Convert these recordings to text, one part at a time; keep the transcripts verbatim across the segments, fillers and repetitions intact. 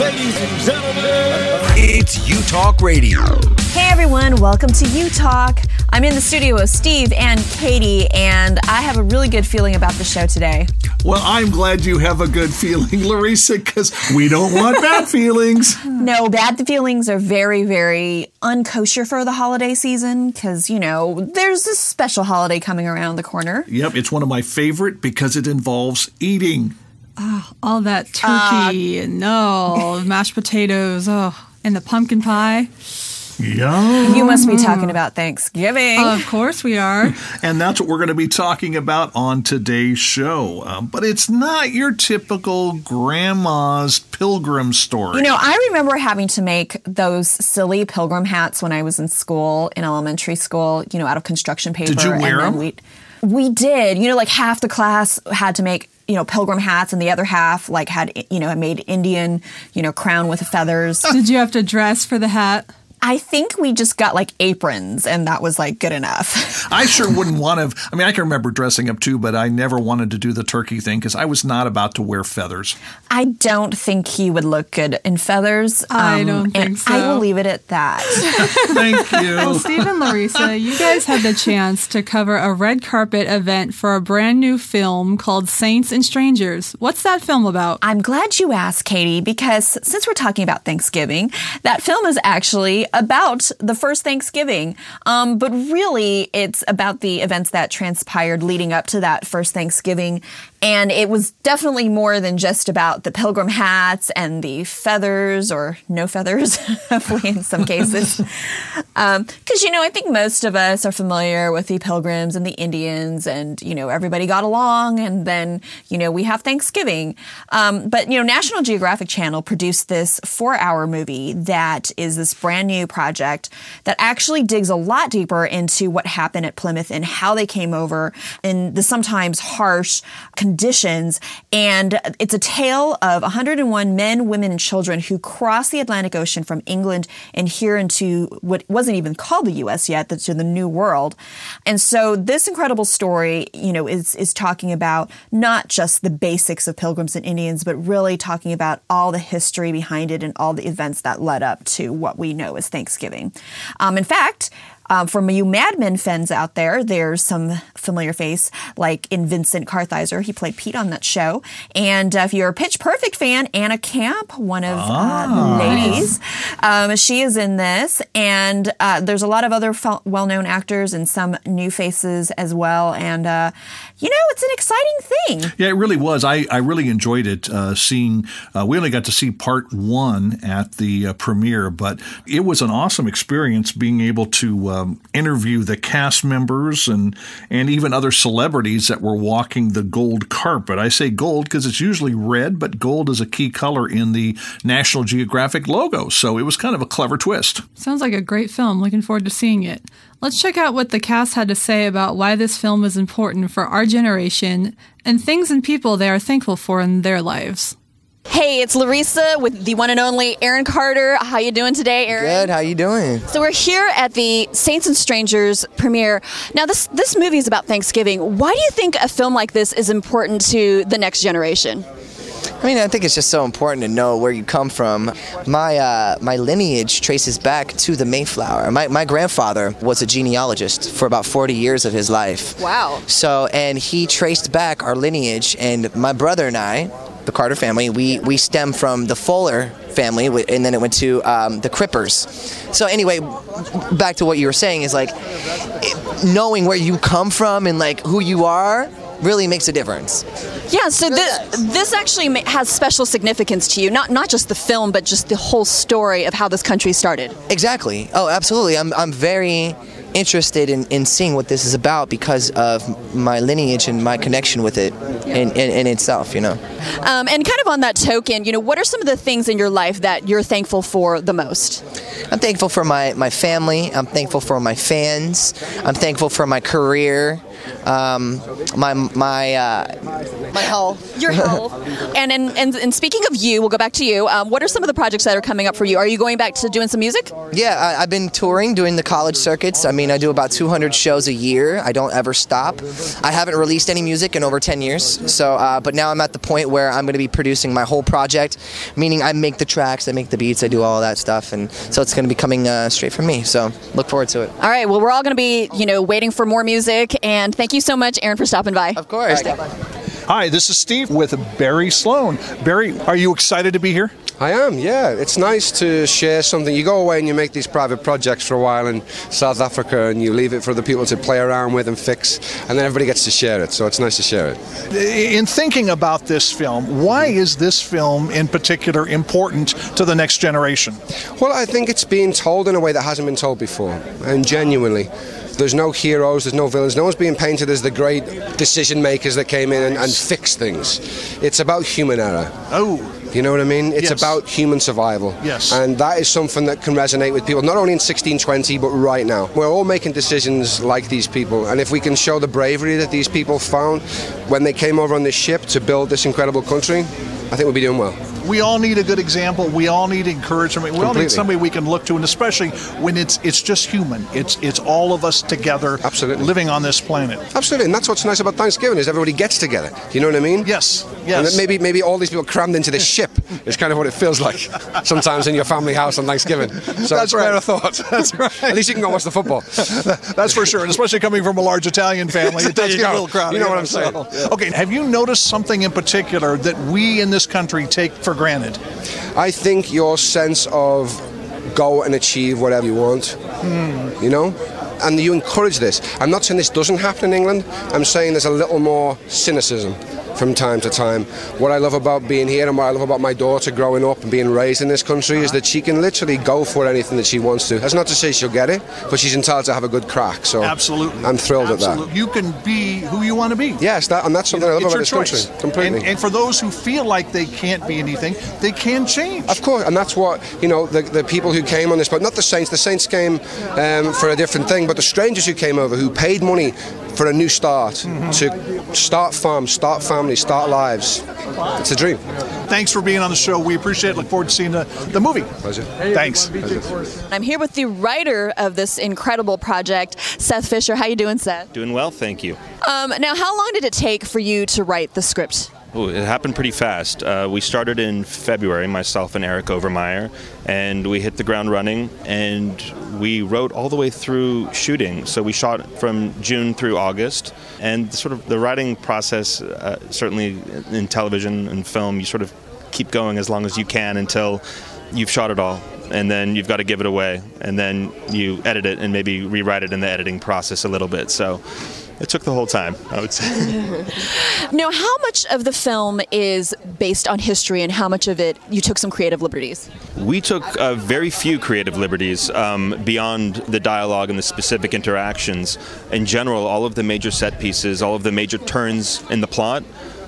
Ladies and gentlemen, it's U Talk Radio. Hey everyone, welcome to U Talk. I'm in the studio with Steve and Katie, and I have a really good feeling about the show today. Well, I'm glad you have a good feeling, Larissa, because we don't want bad feelings. No, bad feelings are very, very unkosher for the holiday season because, you know, there's this special holiday coming around the corner. Yep, it's one of my favorite because it involves eating. Oh, all that turkey uh, and no mashed potatoes, oh, and the pumpkin pie. Yum. You must be talking about Thanksgiving. Uh, of course we are. And that's what we're going to be talking about on today's show. Um, but it's not your typical grandma's pilgrim story. You know, I remember having to make those silly pilgrim hats when I was in school, in elementary school, you know, out of construction paper. Did you wear and them? We, we did. You know, like half the class had to make, you know, pilgrim hats, and the other half, like, had, you know, made Indian, you know, crown with feathers. Did you have to dress for the hat? I think we just got like aprons, and that was like good enough. I sure wouldn't want to. I mean, I can remember dressing up too, but I never wanted to do the turkey thing because I was not about to wear feathers. I don't think he would look good in feathers. I um, don't think and so. I will leave it at that. Thank you. Well, Steve and Larissa, you guys had the chance to cover a red carpet event for a brand new film called Saints and Strangers. What's that film about? I'm glad you asked, Katie, because since we're talking about Thanksgiving, that film is actually about the first Thanksgiving. Um, but really, it's about the events that transpired leading up to that first Thanksgiving. And it was definitely more than just about the pilgrim hats and the feathers, or no feathers, hopefully in some cases. Because, um, you know, I think most of us are familiar with the Pilgrims and the Indians, and, you know, everybody got along, and then, you know, we have Thanksgiving. Um, but, you know, National Geographic Channel produced this four-hour movie that is this brand new project that actually digs a lot deeper into what happened at Plymouth and how they came over in the sometimes harsh conditions. Conditions, and it's a tale of one hundred one men, women, and children who crossed the Atlantic Ocean from England and here into what wasn't even called the U S yet, to the New World. And so this incredible story, you know, is is talking about not just the basics of Pilgrims and Indians, but really talking about all the history behind it and all the events that led up to what we know as Thanksgiving. Um, in fact, Um, for you Mad Men fans out there, there's some familiar face, like in Vincent Kartheiser. He played Pete on that show. And uh, if you're a Pitch Perfect fan, Anna Camp, one of ah, uh, the ladies, um, she is in this. And uh, there's a lot of other f- well-known actors and some new faces as well. And, uh, you know, it's an exciting thing. Yeah, it really was. I, I really enjoyed it, uh, seeing, uh, we only got to see part one at the uh, premiere, but it was an awesome experience being able to um, interview the cast members and, and even other celebrities that were walking the gold carpet. I say gold because it's usually red, but gold is a key color in the National Geographic logo. So it was kind of a clever twist. Sounds like a great film. Looking forward to seeing it. Let's check out what the cast had to say about why this film is important for our generation and things and people they are thankful for in their lives. Hey, it's Larissa with the one and only Aaron Carter. How you doing today, Aaron? Good. How you doing? So we're here at the Saints and Strangers premiere. Now, this this movie is about Thanksgiving. Why do you think a film like this is important to the next generation? I mean, I think it's just so important to know where you come from. My uh, my lineage traces back to the Mayflower. My my grandfather was a genealogist for about forty years of his life. Wow. So, and he traced back our lineage, and my brother and I, the Carter family, we, we stem from the Fuller family, and then it went to um, the Crippers. So anyway, back to what you were saying is like, knowing where you come from and like who you are really makes a difference. Yeah, so this, this actually has special significance to you, not not just the film, but just the whole story of how this country started. Exactly. Oh, absolutely. I'm I'm very interested in, in seeing what this is about because of my lineage and my connection with it in, in, in itself, you know. Um, and kind of on that token, you know, what are some of the things in your life that you're thankful for the most? I'm thankful for my, my family. I'm thankful for my fans. I'm thankful for my career. um, my my uh, my health. Your health. and, and and and speaking of you, we'll go back to you. Um, what are some of the projects that are coming up for you? Are you going back to doing some music? Yeah, I, I've been touring, doing the college circuits. I mean, I do about two hundred shows a year. I don't ever stop. I haven't released any music in over ten years. So, uh, but now I'm at the point where I'm going to be producing my whole project, meaning I make the tracks, I make the beats, I do all of that stuff, and so it's going to be coming uh, straight from me. So, look forward to it. All right. Well, we're all going to be, you know, waiting for more music. And thank you so much, Aaron, for stopping by. Of course. Hi, this is Steve with Barry Sloan. Barry, are you excited to be here? I am, yeah. It's nice to share something. You go away and you make these private projects for a while in South Africa and you leave it for the people to play around with and fix, and then everybody gets to share it, so it's nice to share it. In thinking about this film, why is this film in particular important to the next generation? Well, I think it's being told in a way that hasn't been told before, and genuinely. There's no heroes, there's no villains, no one's being painted as the great decision makers that came in and, and fixed things. It's about human error. Oh. You know what I mean? It's Yes. about human survival. Yes. And that is something that can resonate with people, not only in sixteen twenty, but right now. We're all making decisions like these people, and if we can show the bravery that these people found when they came over on this ship to build this incredible country, I think we'll be doing well. We all need a good example. We all need encouragement. We all Completely. need somebody we can look to, and especially when it's it's just human. It's it's all of us together, Absolutely. living on this planet. Absolutely, and that's what's nice about Thanksgiving is everybody gets together. You know what I mean? Yes, And yes. that maybe maybe all these people crammed into this ship is kind of what it feels like sometimes in your family house on Thanksgiving. So That's it's right. fair thought. That's right. At least you can go watch the football. That's for sure, and especially coming from a large Italian family, it There does you get a go. little crowded. You know what I'm saying. So- Okay, have you noticed something in particular that we in this country take for granted? I think your sense of go and achieve whatever you want, you know? And you encourage this. I'm not saying this doesn't happen in England. I'm saying there's a little more cynicism from time to time. What I love about being here and what I love about my daughter growing up and being raised in this country is that she can literally go for anything that she wants to. That's not to say she'll get it, but she's entitled to have a good crack. So Absolutely. I'm thrilled Absolutely. at that. You can be who you want to be. Yes, that, and that's something I love It's about your this choice. country. Completely. And, and for those who feel like they can't be anything, they can change. Of course, and that's what, you know, the, the people who came on this boat, not the Saints, the Saints came um, for a different thing, but the strangers who came over, who paid money for a new start, mm-hmm. to start farms, start families, start lives. It's a dream. Thanks for being on the show. We appreciate it. Look forward to seeing the, the movie. Pleasure. Thanks. Pleasure. I'm here with the writer of this incredible project, Seth Fisher. How you doing, Seth? Doing well, thank you. Um, now, how long did it take for you to write the script? Ooh, it happened pretty fast. Uh, we started in February, myself and Eric Overmeyer, and we hit the ground running, and we wrote all the way through shooting. So we shot from June through August, and sort of the writing process, uh, certainly in television and film, you sort of keep going as long as you can until you've shot it all. And then you've got to give it away, and then you edit it and maybe rewrite it in the editing process a little bit. So it took the whole time, I would say. Now, how much of the film is based on history and how much of it you took some creative liberties? We took uh, very few creative liberties um, beyond the dialogue and the specific interactions. In general, all of the major set pieces, all of the major turns in the plot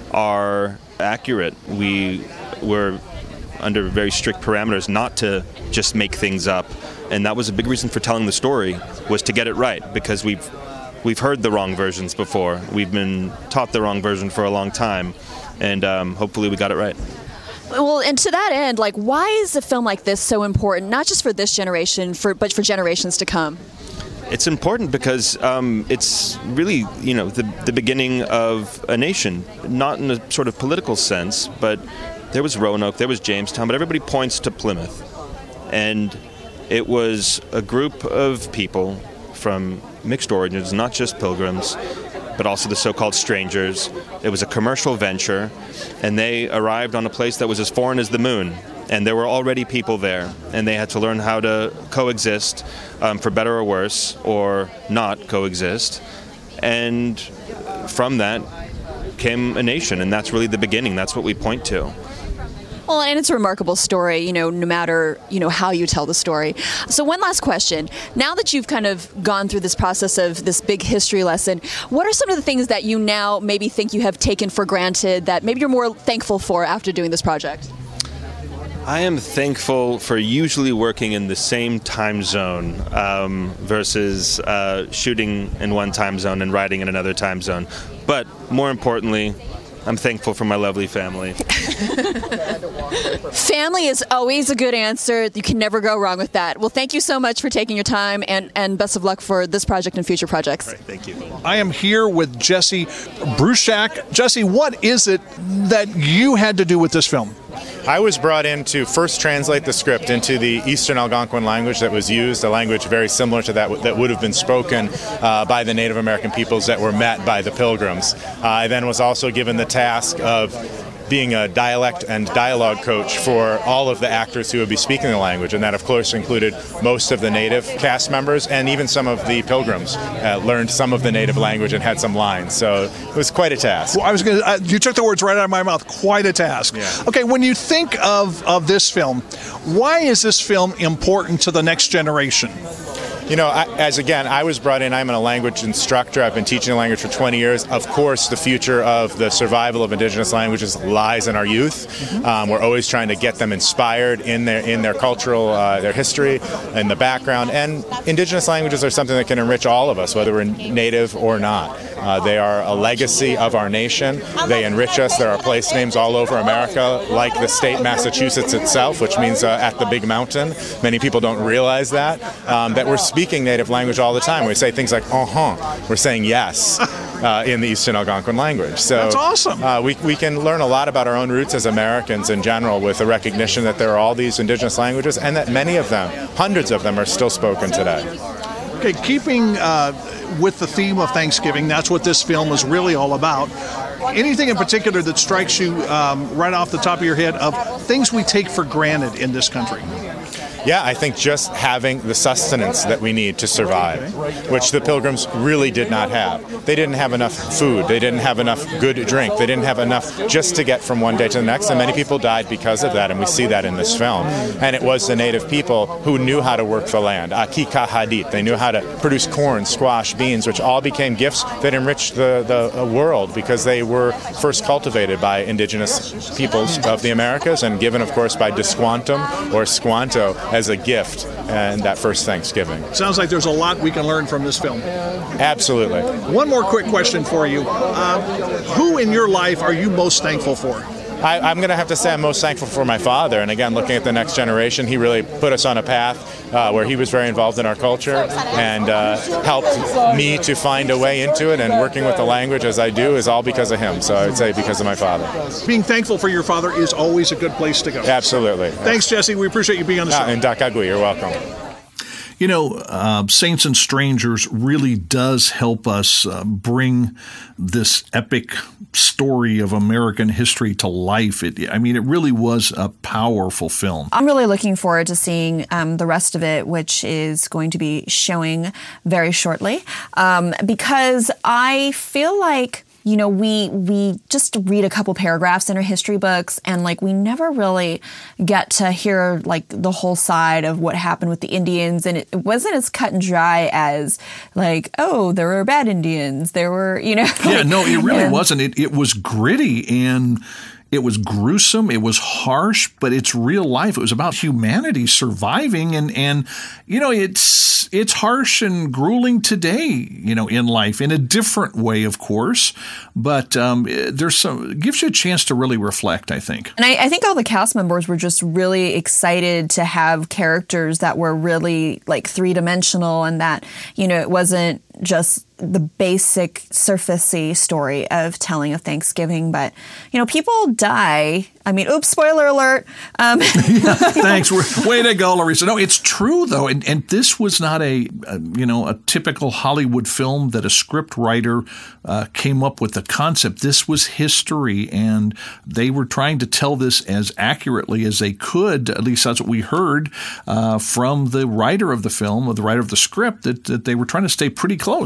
are accurate. We were under very strict parameters not to just make things up, and that was a big reason for telling the story, was to get it right, because we've we've heard the wrong versions before. We've been taught the wrong version for a long time, and um, hopefully we got it right. Well, and to that end, like, why is a film like this so important, not just for this generation, for but for generations to come? It's important because um, it's really, you know, the the beginning of a nation, not in a sort of political sense, but there was Roanoke, there was Jamestown, but everybody points to Plymouth. And it was a group of people from mixed origins, not just pilgrims, but also the so-called strangers. It was a commercial venture, and they arrived on a place that was as foreign as the moon. And there were already people there, and they had to learn how to coexist, um, for better or worse, or not coexist. And from that came a nation, and that's really the beginning. That's what we point to. Well, and it's a remarkable story, you know, no matter, you know, how you tell the story. So one last question. Now that you've kind of gone through this process of this big history lesson, what are some of the things that you now maybe think you have taken for granted that maybe you're more thankful for after doing this project? I am thankful for usually working in the same time zone um, versus uh, shooting in one time zone and writing in another time zone. But more importantly, I'm thankful for my lovely family. Family is always a good answer. You can never go wrong with that. Well, thank you so much for taking your time, and, and best of luck for this project and future projects. Right, thank you. I am here with Jesse Bruchac. Jesse, what is it that you had to do with this film? I was brought in to first translate the script into the Eastern Algonquin language that was used, a language very similar to that that would have been spoken uh, by the Native American peoples that were met by the Pilgrims. Uh, I then was also given the task of being a dialect and dialogue coach for all of the actors who would be speaking the language, and that of course included most of the native cast members, and even some of the Pilgrims uh, learned some of the native language and had some lines, so it was quite a task. Well, I was going to, uh, you took the words right out of my mouth, quite a task. Yeah. Okay, when you think of, of this film, why is this film important to the next generation? You know, I, as again, I was brought in, I'm a language instructor. I've been teaching the language for twenty years. Of course, the future of the survival of indigenous languages lies in our youth. Mm-hmm. Um, we're always trying to get them inspired in their in their cultural, uh, their history, and the background. And indigenous languages are something that can enrich all of us, whether we're native or not. Uh, they are a legacy of our nation. They enrich us. There are place names all over America, like the state Massachusetts itself, which means uh, at the big mountain. Many people don't realize that, um, that we're speaking native language all the time. We say things like, uh-huh. We're saying yes uh, in the Eastern Algonquin language. So that's awesome. Uh, we, we can learn a lot about our own roots as Americans in general with the recognition that there are all these indigenous languages and that many of them, hundreds of them, are still spoken today. Okay, keeping uh, with the theme of Thanksgiving, that's what this film is really all about. Anything in particular that strikes you um, right off the top of your head of things we take for granted in this country? Yeah, I think just having the sustenance that we need to survive, which the Pilgrims really did not have. They didn't have enough food. They didn't have enough good drink. They didn't have enough just to get from one day to the next, and many people died because of that, and we see that in this film. And it was the native people who knew how to work the land, Aki Kahadit. They knew how to produce corn, squash, beans, which all became gifts that enriched the, the world because they were first cultivated by indigenous peoples of the Americas and given, of course, by Desquantum or Squanto as a gift and that first Thanksgiving. Sounds like there's a lot we can learn from this film. Absolutely. One more quick question for you. Uh, who in your life are you most thankful for? I, I'm going to have to say I'm most thankful for my father. And again, looking at the next generation, he really put us on a path uh, where he was very involved in our culture and uh, helped me to find a way into it. And working with the language as I do is all because of him. So I would say because of my father. Being thankful for your father is always a good place to go. Absolutely. Thanks, Jesse. We appreciate you being on the show. Ah, and Dakagui, you're welcome. You know, uh, Saints and Strangers really does help us uh, bring this epic story of American history to life. It, I mean, it really was a powerful film. I'm really looking forward to seeing um, the rest of it, which is going to be showing very shortly, um, because I feel like, you know, we we just read a couple paragraphs in our history books and like we never really get to hear like the whole side of what happened with the Indians. And it, it wasn't as cut and dry as like, oh, there were bad Indians. There were, you know. Yeah, like, no, it really and, wasn't. It, it was gritty and it was gruesome. It was harsh, but it's real life. It was about humanity surviving. And, and you know, it's it's harsh and grueling today, you know, in life in a different way, of course. But um, there's some it gives you a chance to really reflect, I think. And I, I think all the cast members were just really excited to have characters that were really like three dimensional and that, you know, it wasn't just the basic surfacey story of telling of Thanksgiving, but you know, people die. I mean, oops, spoiler alert. Um, Thanks. Way to go, Larissa. No, it's true though, and and this was not a, a you know a typical Hollywood film that a script writer uh, came up with the concept. This was history, and they were trying to tell this as accurately as they could. At least that's what we heard uh, from the writer of the film, or the writer of the script, that, that they were trying to stay pretty close.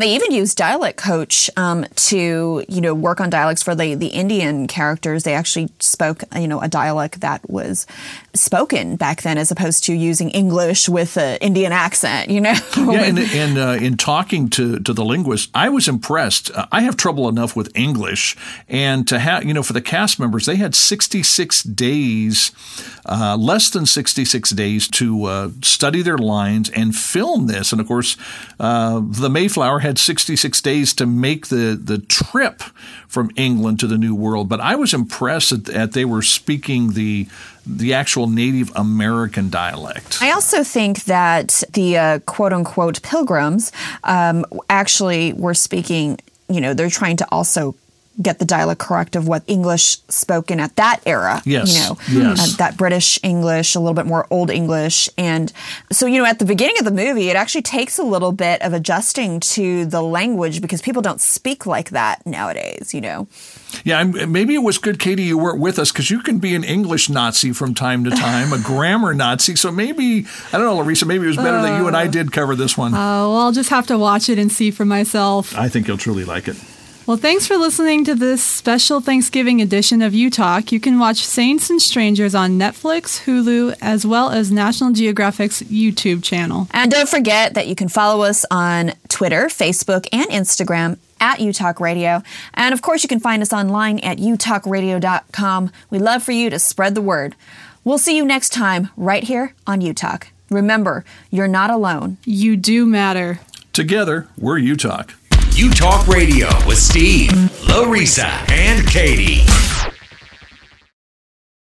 They even used Dialect Coach um, to, you know, work on dialects for the, the Indian characters. They actually spoke, you know, a dialect that was spoken back then as opposed to using English with an Indian accent, you know? Yeah, and, and uh, in talking to, to the linguist, I was impressed. Uh, I have trouble enough with English, and to have, you know, for the cast members, they had sixty-six days, uh, less than sixty-six days to uh, study their lines and film this. And of course, uh, the Mayflower had sixty-six days to make the, the trip from England to the New World. But I was impressed that, that they were speaking the the actual Native American dialect. I also think that the uh, quote-unquote pilgrims um, actually were speaking, you know, they're trying to also get the dialect correct of what English spoken at that era. Yes. You know, yes. uh, that British English, a little bit more Old English. And so, you know, at the beginning of the movie, it actually takes a little bit of adjusting to the language because people don't speak like that nowadays, you know. Yeah, and maybe it was good, Katie, you weren't with us because you can be an English Nazi from time to time, a grammar Nazi. So maybe, I don't know, Larissa, maybe it was better uh, that you and I did cover this one. Oh, uh, well, I'll just have to watch it and see for myself. I think you'll truly like it. Well, thanks for listening to this special Thanksgiving edition of U-Talk. You can watch Saints and Strangers on Netflix, Hulu, as well as National Geographic's YouTube channel. And don't forget that you can follow us on Twitter, Facebook, and Instagram at U-Talk Radio. And of course, you can find us online at u talk radio dot com. We'd love for you to spread the word. We'll see you next time right here on U-Talk. Remember, you're not alone. You do matter. Together, we're U-Talk. U-Talk Radio with Steve, Larissa, and Katie.